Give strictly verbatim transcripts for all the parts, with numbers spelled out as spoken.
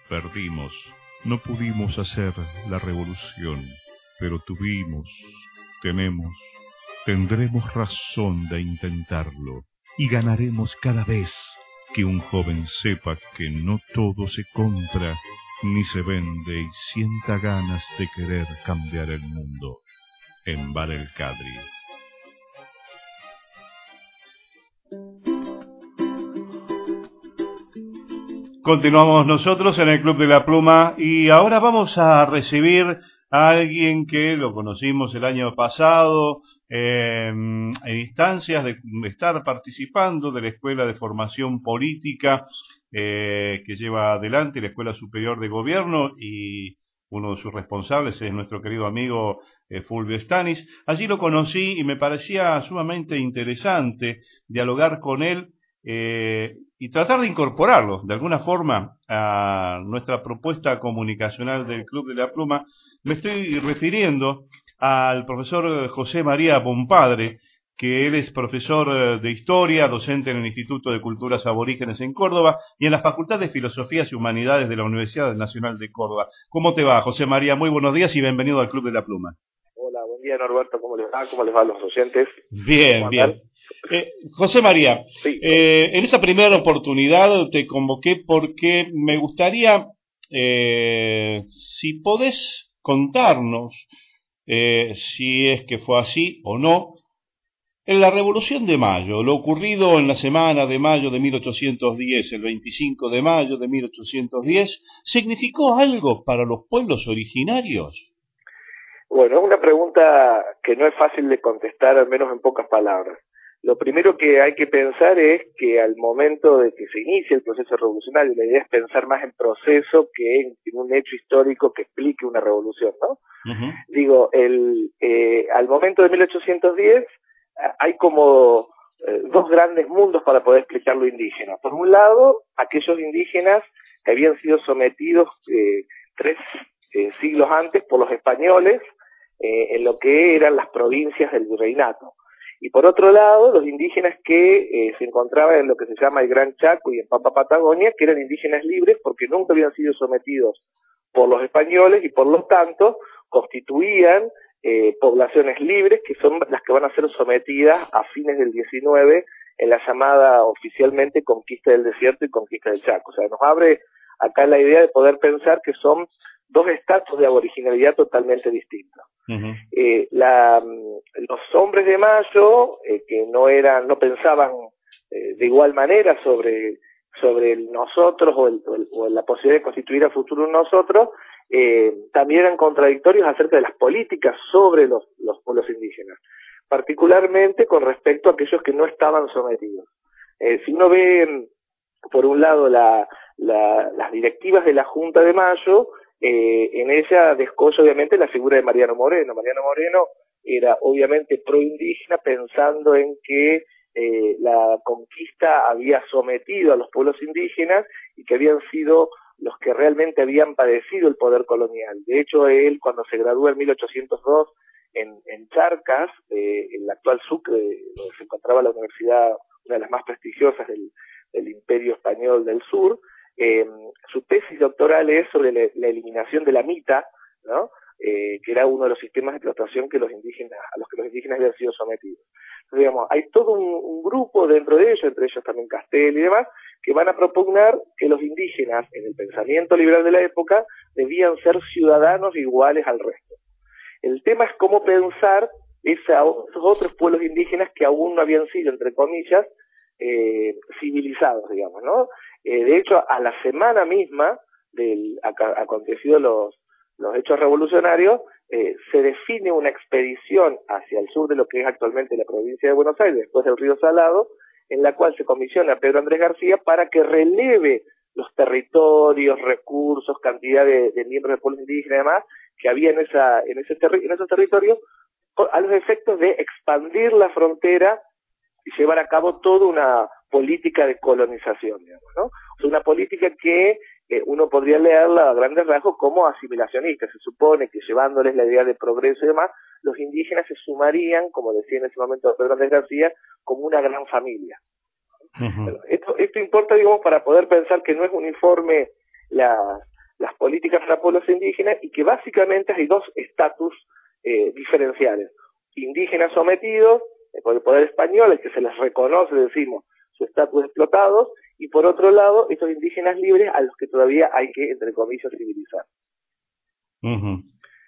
perdimos. No pudimos hacer la revolución, pero tuvimos, tenemos, tendremos razón de intentarlo y ganaremos cada vez que un joven sepa que no todo se compra ni se vende y sienta ganas de querer cambiar el mundo. En Bar El Cadri. Continuamos nosotros en el Club de la Pluma y ahora vamos a recibir a alguien que lo conocimos el año pasado eh, en instancias de estar participando de la Escuela de Formación Política eh, que lleva adelante la Escuela Superior de Gobierno, y uno de sus responsables es nuestro querido amigo eh, Fulvio Stanis. Allí lo conocí y me parecía sumamente interesante dialogar con él Eh, y tratar de incorporarlo de alguna forma a nuestra propuesta comunicacional del Club de la Pluma. Me estoy refiriendo al profesor José María Bompadre, que él es profesor de Historia, docente en el Instituto de Culturas Aborígenes en Córdoba y en la Facultad de Filosofías y Humanidades de la Universidad Nacional de Córdoba. ¿Cómo te va, José María? Muy buenos días y bienvenido al Club de la Pluma. Hola, buen día, Norberto. ¿Cómo les va? ¿Cómo les va a los oyentes? Bien, bien. Eh, José María, sí. eh, en esa primera oportunidad te convoqué porque me gustaría, eh, si podés contarnos, eh, si es que fue así o no, en la Revolución de Mayo, lo ocurrido en la semana de mayo de mil ochocientos diez, el veinticinco de mayo de mil ochocientos diez, ¿significó algo para los pueblos originarios? Bueno, es una pregunta que no es fácil de contestar, al menos en pocas palabras. Lo primero que hay que pensar es que al momento de que se inicia el proceso revolucionario, la idea es pensar más en proceso que en, en un hecho histórico que explique una revolución, ¿no? Uh-huh. Digo, el, eh, al momento de mil ochocientos diez hay como eh, dos grandes mundos para poder explicar lo indígena. Por un lado, aquellos indígenas que habían sido sometidos eh, tres eh, siglos antes por los españoles eh, en lo que eran las provincias del virreinato. Y por otro lado, los indígenas que eh, se encontraban en lo que se llama el Gran Chaco y en Pampa Patagonia, que eran indígenas libres porque nunca habían sido sometidos por los españoles y por lo tanto constituían eh, poblaciones libres que son las que van a ser sometidas a fines del diecinueve en la llamada oficialmente conquista del desierto y conquista del Chaco. O sea, nos abre acá la idea de poder pensar que son dos estatus de aboriginalidad totalmente distintos. Uh-huh. Eh, la, los hombres de Mayo, eh, que no eran, no pensaban eh, de igual manera sobre, sobre el nosotros o, el, o, el, o la posibilidad de constituir a futuro un nosotros, eh, también eran contradictorios acerca de las políticas sobre los, los pueblos indígenas, particularmente con respecto a aquellos que no estaban sometidos. Eh, si uno ve, por un lado, la, la, las directivas de la Junta de Mayo, Eh, en ella descolla obviamente la figura de Mariano Moreno. Mariano Moreno era obviamente pro-indígena, pensando en que eh, la conquista había sometido a los pueblos indígenas y que habían sido los que realmente habían padecido el poder colonial. De hecho, él, cuando se graduó en mil ochocientos dos en, en Charcas, eh, en el actual Sucre, donde se encontraba la universidad, una de las más prestigiosas del, del Imperio Español del Sur, Eh, su tesis doctoral es sobre la, la eliminación de la mita, ¿no? Eh, que era uno de los sistemas de explotación que los indígenas, a los que los indígenas habían sido sometidos. Entonces, digamos, hay todo un, un grupo dentro de ellos, entre ellos también Castel y demás, que van a propugnar que los indígenas, en el pensamiento liberal de la época, debían ser ciudadanos iguales al resto. El tema es cómo pensar esos otros pueblos indígenas que aún no habían sido, entre comillas, eh, civilizados, digamos, ¿no? Eh, de hecho, a la semana misma del ac- acontecido los, los hechos revolucionarios, eh, se define una expedición hacia el sur de lo que es actualmente la provincia de Buenos Aires, después del río Salado, en la cual se comisiona a Pedro Andrés García para que releve los territorios, recursos, cantidad de, de miembros del pueblo indígena y demás que había en, esa, en, ese terri- en esos territorios, a los efectos de expandir la frontera y llevar a cabo toda una política de colonización, digamos, ¿no? O sea, una política que eh, uno podría leerla a grandes rasgos como asimilacionista. Se supone que llevándoles la idea de progreso y demás, los indígenas se sumarían, como decía en ese momento Pedro Andrés García, como una gran familia. Uh-huh. Esto, esto importa, digamos, para poder pensar que no es uniforme las, las políticas para pueblos indígenas y que básicamente hay dos estatus eh, diferenciales. Indígenas sometidos por el poder español, el que se les reconoce, decimos, su estatus de explotados, y por otro lado, estos indígenas libres a los que todavía hay que, entre comillas, civilizar. Uh-huh.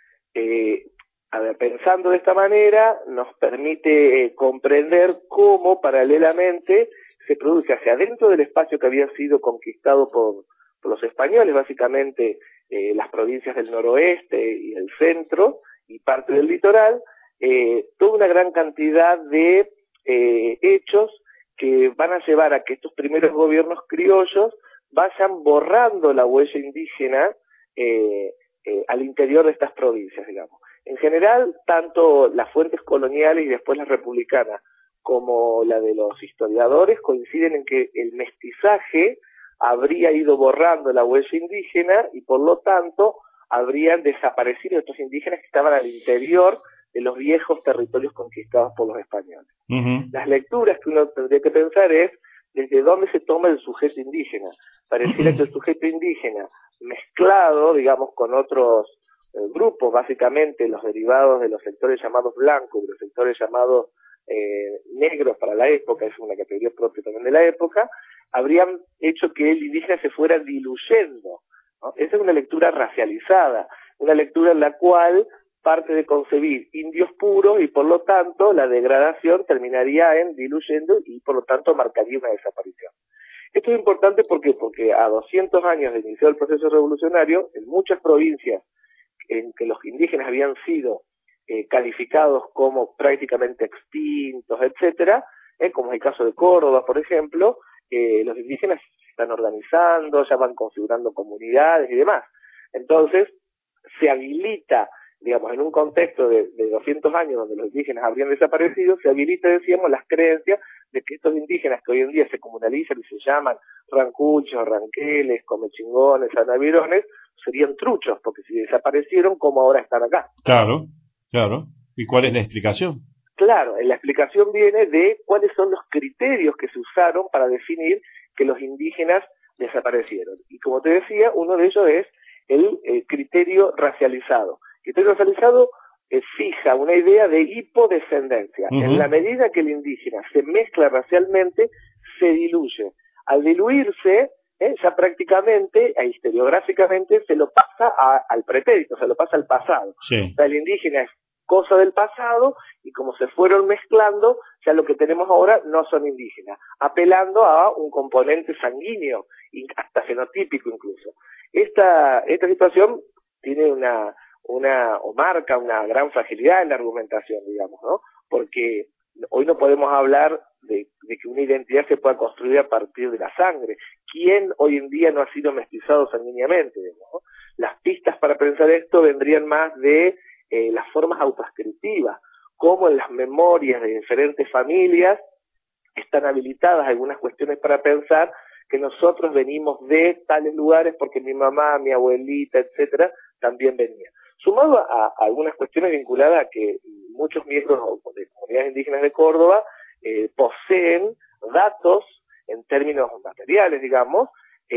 Eh, a ver, pensando de esta manera, nos permite eh, comprender cómo paralelamente se produce hacia adentro del espacio que había sido conquistado por, por los españoles, básicamente eh, las provincias del noroeste y el centro y parte del litoral, eh, toda una gran cantidad de eh, hechos que van a llevar a que estos primeros gobiernos criollos vayan borrando la huella indígena eh, eh, al interior de estas provincias, digamos. En general, tanto las fuentes coloniales y después las republicanas como la de los historiadores coinciden en que el mestizaje habría ido borrando la huella indígena y por lo tanto habrían desaparecido estos indígenas que estaban al interior de los viejos territorios conquistados por los españoles. Uh-huh. Las lecturas que uno tendría que pensar es desde dónde se toma el sujeto indígena. Pareciera que el sujeto indígena mezclado, digamos, con otros eh, grupos, básicamente los derivados de los sectores llamados blancos y los sectores llamados eh, negros para la época, es una categoría propia también de la época, habrían hecho que el indígena se fuera diluyendo, ¿no? Esa es una lectura racializada, una lectura en la cual parte de concebir indios puros y por lo tanto la degradación terminaría en diluyendo y por lo tanto marcaría una desaparición. Esto es importante porque, porque a doscientos años de iniciar el proceso revolucionario, en muchas provincias en que los indígenas habían sido eh, calificados como prácticamente extintos, etcétera, eh, como es el caso de Córdoba, por ejemplo, eh, los indígenas se están organizando, ya van configurando comunidades y demás. Entonces, se habilita, digamos, en un contexto de, de doscientos años donde los indígenas habrían desaparecido, se habilita, decíamos, las creencias de que estos indígenas que hoy en día se comunalizan y se llaman rancuchos, ranqueles, comechingones, anavirones, serían truchos, porque si desaparecieron, ¿cómo ahora están acá? Claro, claro. ¿Y cuál es la explicación? Claro, la explicación viene de cuáles son los criterios que se usaron para definir que los indígenas desaparecieron. Y como te decía, uno de ellos es el, el criterio racializado. El criterio racializado eh, fija una idea de hipodescendencia. Uh-huh. En la medida que el indígena se mezcla racialmente, se diluye. Al diluirse, eh, ya prácticamente, e historiográficamente, se lo pasa a, al pretérito, se lo pasa al pasado. Sí. O sea, el indígena es cosa del pasado y como se fueron mezclando, ya lo que tenemos ahora no son indígenas, apelando a un componente sanguíneo, hasta fenotípico incluso. Esta, esta situación tiene una... una o marca una gran fragilidad en la argumentación, digamos, ¿no? Porque hoy no podemos hablar de, de que una identidad se pueda construir a partir de la sangre. ¿Quién hoy en día no ha sido mestizado sanguíneamente, digamos, ¿no? Las pistas para pensar esto vendrían más de eh, las formas autoascriptivas, como en las memorias de diferentes familias están habilitadas algunas cuestiones para pensar que nosotros venimos de tales lugares porque mi mamá, mi abuelita, etcétera, también venía. Sumado a, a algunas cuestiones vinculadas a que muchos miembros de comunidades indígenas de Córdoba eh, poseen datos en términos materiales, digamos,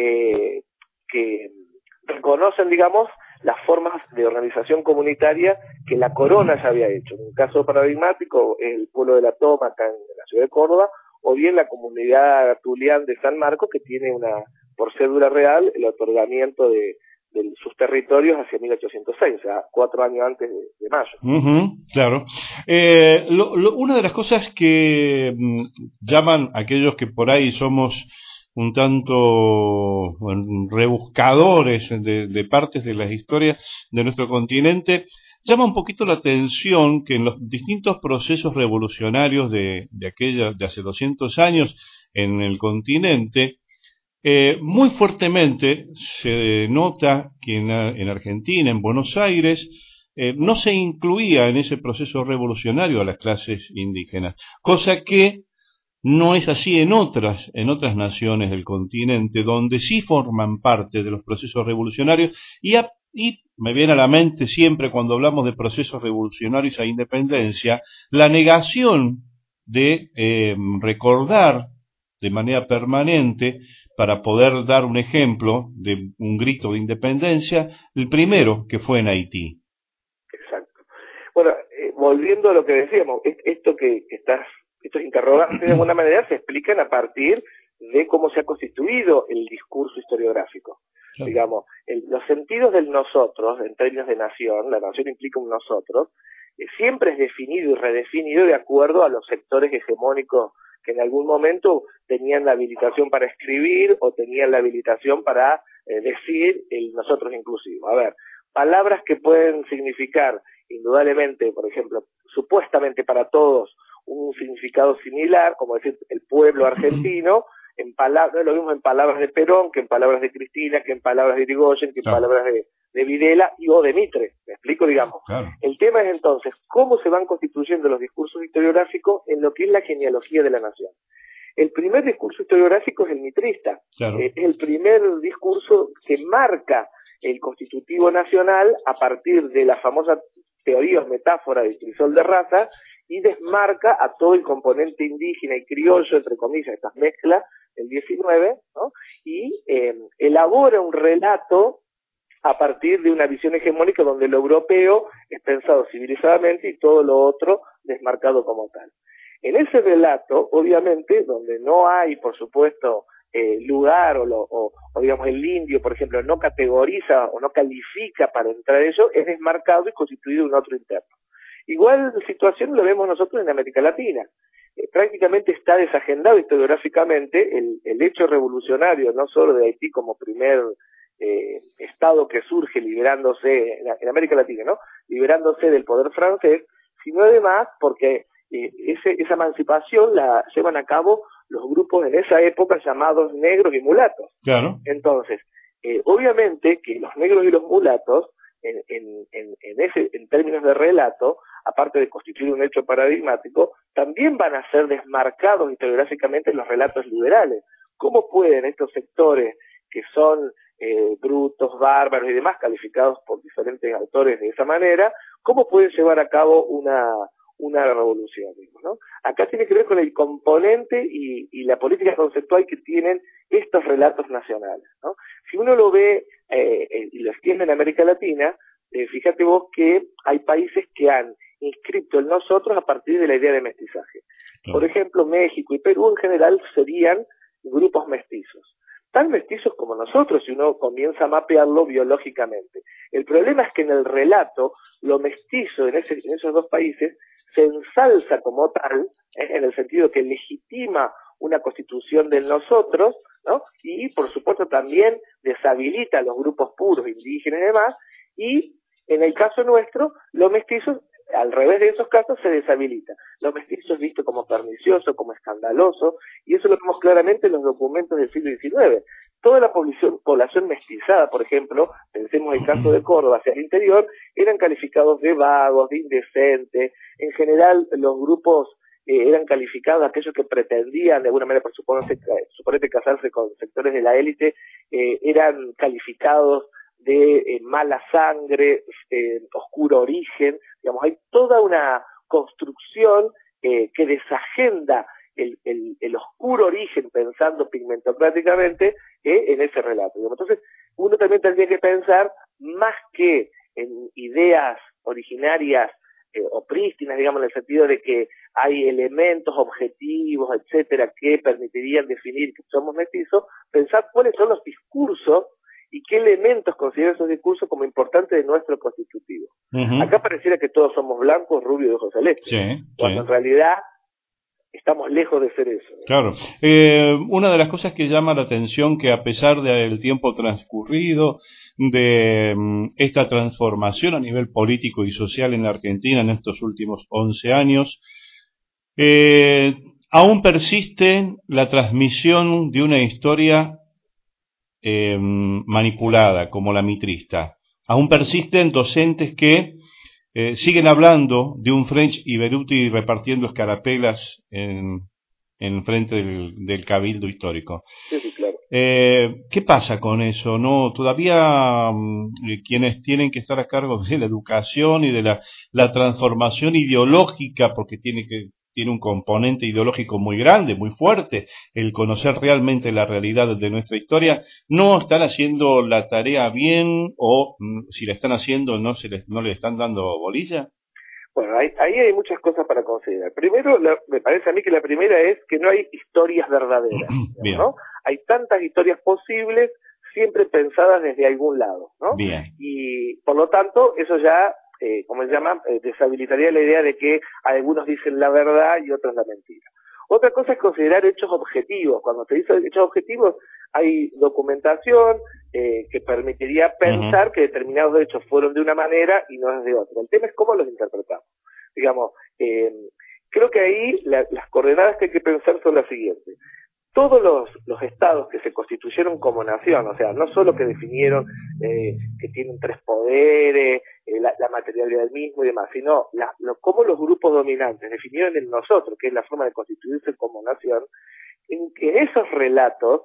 eh, que reconocen, digamos, las formas de organización comunitaria que la corona ya había hecho. En un caso paradigmático, el pueblo de la Toma, acá en la ciudad de Córdoba, o bien la comunidad Tulián de San Marcos, que tiene una, por cédula real, el otorgamiento de de sus territorios hacia mil ochocientos seis, o sea, cuatro años antes de, de mayo. Uh-huh, claro. Eh, lo, lo, una de las cosas que mm, llaman aquellos que por ahí somos un tanto bueno, rebuscadores de, de partes de las historias de nuestro continente, llama un poquito la atención que en los distintos procesos revolucionarios de, de aquella, de hace doscientos años en el continente, Eh, muy fuertemente se nota que en, en Argentina, en Buenos Aires, eh, no se incluía en ese proceso revolucionario a las clases indígenas, cosa que no es así en otras, en otras naciones del continente, donde sí forman parte de los procesos revolucionarios, y, a, y me viene a la mente siempre cuando hablamos de procesos revolucionarios a independencia, la negación de eh, recordar de manera permanente para poder dar un ejemplo de un grito de independencia, el primero que fue en Haití. Exacto. Bueno, eh, volviendo a lo que decíamos, esto que, que estás, estos interrogantes de alguna manera se explican a partir de cómo se ha constituido el discurso historiográfico. Claro. Digamos, el, los sentidos del nosotros, en términos de nación, la nación implica un nosotros, eh, siempre es definido y redefinido de acuerdo a los sectores hegemónicos que en algún momento tenían la habilitación para escribir o tenían la habilitación para eh, decir el nosotros inclusivo. A ver, palabras que pueden significar indudablemente, por ejemplo, supuestamente para todos un significado similar, como decir el pueblo argentino, en palabras, no es lo mismo en palabras de Perón que en palabras de Cristina, que en palabras de Irigoyen, que en claro. palabras de, de Videla y o de Mitre. ¿Me explico? Digamos. Claro. El tema es entonces cómo se van constituyendo los discursos historiográficos en lo que es la genealogía de la nación. El primer discurso historiográfico es el mitrista. Claro. Eh, es el primer discurso que marca el constitutivo nacional a partir de la famosa teoría o metáfora del crisol de raza y desmarca a todo el componente indígena y criollo, entre comillas, estas mezclas del diecinueve, ¿no? Y eh, elabora un relato a partir de una visión hegemónica donde lo europeo es pensado civilizadamente y todo lo otro desmarcado como tal. En ese relato, obviamente, donde no hay, por supuesto, eh, lugar o, lo, o, o, digamos, el indio, por ejemplo, no categoriza o no califica para entrar en ello, es desmarcado y constituido un otro interno. Igual situación lo vemos nosotros en América Latina. Eh, prácticamente está desagendado historiográficamente el, el hecho revolucionario, no solo de Haití como primer eh, estado que surge liberándose, en, en América Latina, ¿no? Liberándose del poder francés, sino además porque eh, ese, esa emancipación la llevan a cabo los grupos en esa época llamados negros y mulatos. Claro. Entonces, eh, obviamente que los negros y los mulatos, en, en, en, en, ese, en términos de relato, aparte de constituir un hecho paradigmático, también van a ser desmarcados historiográficamente en los relatos liberales. ¿Cómo pueden estos sectores que son eh, brutos, bárbaros y demás, calificados por diferentes autores de esa manera, cómo pueden llevar a cabo una, una revolución, digamos, ¿no? Acá tiene que ver con el componente y, y la política conceptual que tienen estos relatos nacionales, ¿no? Si uno lo ve eh, eh, y lo extiende en América Latina, eh, fíjate vos que hay países que han inscrito el nosotros a partir de la idea de mestizaje. Por ejemplo, México y Perú en general serían grupos mestizos, tan mestizos como nosotros si uno comienza a mapearlo biológicamente. El problema es que en el relato lo mestizo en, ese, en esos dos países se ensalza como tal, ¿eh? En el sentido que legitima una constitución del nosotros, ¿no? Y por supuesto también deshabilita a los grupos puros, indígenas y demás, y en el caso nuestro, lo mestizo, al revés de esos casos, se deshabilita. Lo mestizo es visto como pernicioso, como escandaloso, y eso lo vemos claramente en los documentos del siglo diecinueve. Toda la población, población mestizada, por ejemplo, pensemos el caso de Córdoba hacia el interior, eran calificados de vagos, de indecentes. En general, los grupos eh, eran calificados, aquellos que pretendían, de alguna manera, por suponerse, suponete casarse con sectores de la élite, eh, eran calificados de eh, mala sangre, eh, oscuro origen. Digamos, hay toda una construcción eh, que desagenda el, el, el oscuro origen, pensando pigmentocráticamente, eh, en ese relato. Digamos. Entonces, uno también tendría que pensar, más que en ideas originarias eh, o prístinas, digamos, en el sentido de que hay elementos objetivos, etcétera, que permitirían definir que somos mestizos, pensar cuáles son los discursos y qué elementos consideran esos discursos como importantes de nuestro constitutivo. Uh-huh. Acá pareciera que todos somos blancos, rubios y ojos celestes, sí, cuando sí. en realidad estamos lejos de ser eso. Claro. Eh, una de las cosas que llama la atención, que a pesar del tiempo transcurrido, de um, esta transformación a nivel político y social en la Argentina en estos últimos once años, eh, aún persiste la transmisión de una historia Eh, manipulada, como la mitrista. Aún persisten docentes que eh, siguen hablando de un French y Beruti repartiendo escarapelas en, en frente del, del cabildo histórico. Sí, sí, claro. Eh, ¿Qué pasa con eso? No, todavía um, quienes tienen que estar a cargo de la educación y de la, la transformación ideológica, porque tiene que tiene un componente ideológico muy grande, muy fuerte, el conocer realmente la realidad de nuestra historia, no están haciendo la tarea bien o mm, si la están haciendo no se les, no le están dando bolilla? Bueno, ahí, ahí hay muchas cosas para considerar. Primero, la, me parece a mí que la primera es que no hay historias verdaderas, Bien. ¿no? Hay tantas historias posibles, siempre pensadas desde algún lado, ¿no? Bien. Y por lo tanto, eso ya, eh, como se llama, eh, deshabilitaría la idea de que algunos dicen la verdad y otros la mentira. Otra cosa es considerar hechos objetivos. Cuando se dice hechos objetivos, hay documentación eh, que permitiría pensar uh-huh. que determinados hechos fueron de una manera y no es de otra. El tema es cómo los interpretamos. Digamos, eh, creo que ahí la, las coordenadas que hay que pensar son las siguientes. Todos los, los estados que se constituyeron como nación, o sea, no solo que definieron eh, que tienen tres poderes, eh, la, la materialidad del mismo y demás, sino la, lo, cómo los grupos dominantes definieron el nosotros, que es la forma de constituirse como nación, en, en esos relatos,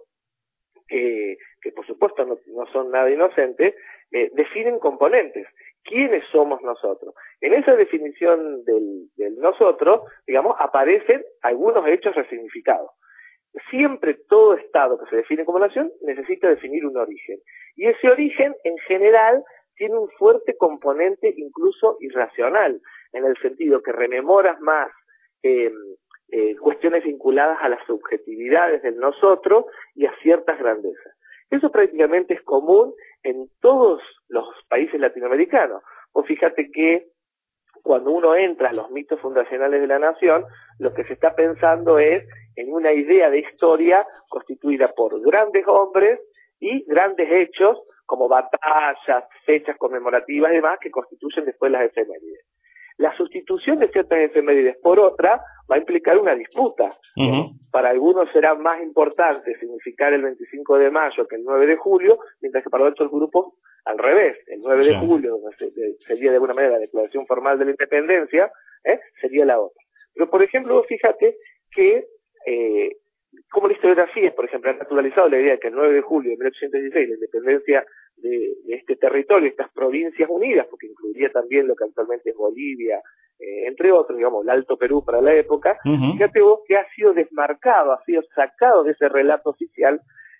que, que por supuesto no, no son nada inocentes, eh, definen componentes. ¿Quiénes somos nosotros? En esa definición del, del nosotros, digamos, aparecen algunos hechos resignificados. Siempre todo Estado que se define como nación necesita definir un origen. Y ese origen, en general, tiene un fuerte componente incluso irracional, en el sentido que rememoras más eh, eh, cuestiones vinculadas a las subjetividades del nosotros y a ciertas grandezas. Eso prácticamente es común en todos los países latinoamericanos. O fíjate que cuando uno entra a los mitos fundacionales de la nación, lo que se está pensando es en una idea de historia constituida por grandes hombres y grandes hechos, como batallas, fechas conmemorativas y demás, que constituyen después las efemérides. La sustitución de ciertas efemérides por otra va a implicar una disputa. Uh-huh. Para algunos será más importante significar el veinticinco de mayo que el nueve de julio, mientras que para otros grupos al revés. El nueve sí. de julio, donde sería de alguna manera la declaración formal de la independencia, ¿eh? sería la otra. Pero, por ejemplo, fíjate que eh, como la historiografía, por ejemplo, ha naturalizado la idea de que el nueve de julio de mil ochocientos dieciséis, la independencia de, de este territorio, estas provincias unidas, porque incluiría también lo que actualmente es Bolivia, eh, entre otros, digamos, el Alto Perú para la época, uh-huh. fíjate vos que ha sido desmarcado, ha sido sacado de ese relato oficial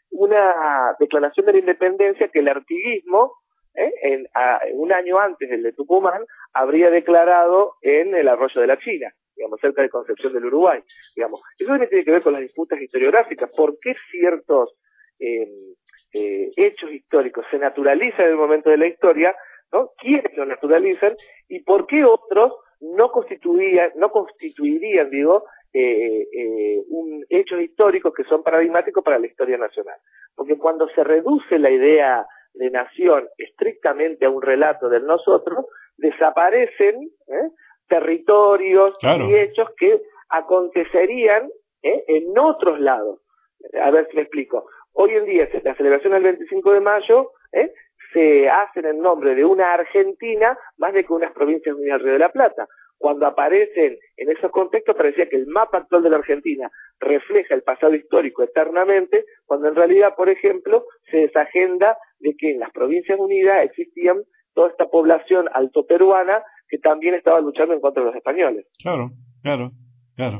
una declaración de la independencia que el artiguismo, eh, en, a, un año antes del de Tucumán, habría declarado en el Arroyo de la China, digamos, cerca de Concepción del Uruguay, digamos. Eso también tiene que ver con las disputas historiográficas. ¿Por qué ciertos eh, eh, hechos históricos se naturalizan en el momento de la historia, ¿no? ¿Quiénes lo naturalizan? ¿Y por qué otros no constituirían, no constituirían, digo, eh, eh, un hechos históricos que son paradigmáticos para la historia nacional? Porque cuando se reduce la idea de nación estrictamente a un relato del nosotros, desaparecen ¿eh? territorios claro. y hechos que acontecerían ¿eh? en otros lados. A ver si me explico. Hoy en día, la celebración del veinticinco de mayo ¿eh? se hacen en nombre de una Argentina más de que unas provincias unidas al Río de la Plata. Cuando aparecen en esos contextos parecía que el mapa actual de la Argentina refleja el pasado histórico eternamente, cuando en realidad, por ejemplo, se desagenda de que en las provincias unidas existían toda esta población altoperuana que también estaba luchando en contra de los españoles. Claro, claro, claro.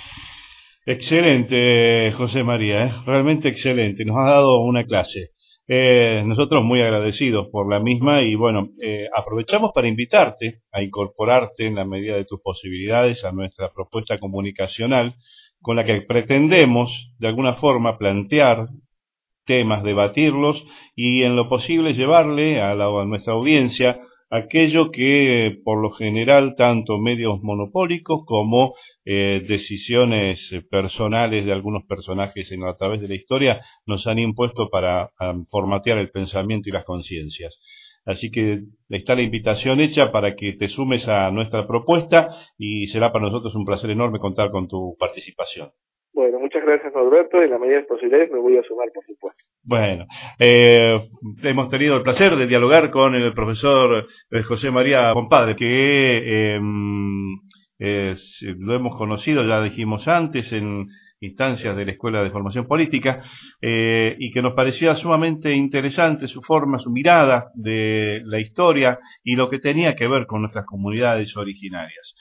Excelente, José María, ¿eh? Realmente excelente. Nos ha dado una clase. Eh, nosotros muy agradecidos por la misma y bueno, eh, aprovechamos para invitarte a incorporarte en la medida de tus posibilidades a nuestra propuesta comunicacional con la que pretendemos de alguna forma plantear temas, debatirlos y en lo posible llevarle a, la, a nuestra audiencia aquello que por lo general tanto medios monopólicos como eh, decisiones personales de algunos personajes en, a través de la historia nos han impuesto para um, formatear el pensamiento y las conciencias. Así que está la invitación hecha para que te sumes a nuestra propuesta y será para nosotros un placer enorme contar con tu participación. Bueno, muchas gracias, Norberto. En la medida de las posibilidades me voy a sumar, por supuesto. Bueno, eh, hemos tenido el placer de dialogar con el profesor José María Compadre, que eh, eh, lo hemos conocido, ya dijimos antes, en instancias de la Escuela de Formación Política, eh, y que nos parecía sumamente interesante su forma, su mirada de la historia y lo que tenía que ver con nuestras comunidades originarias.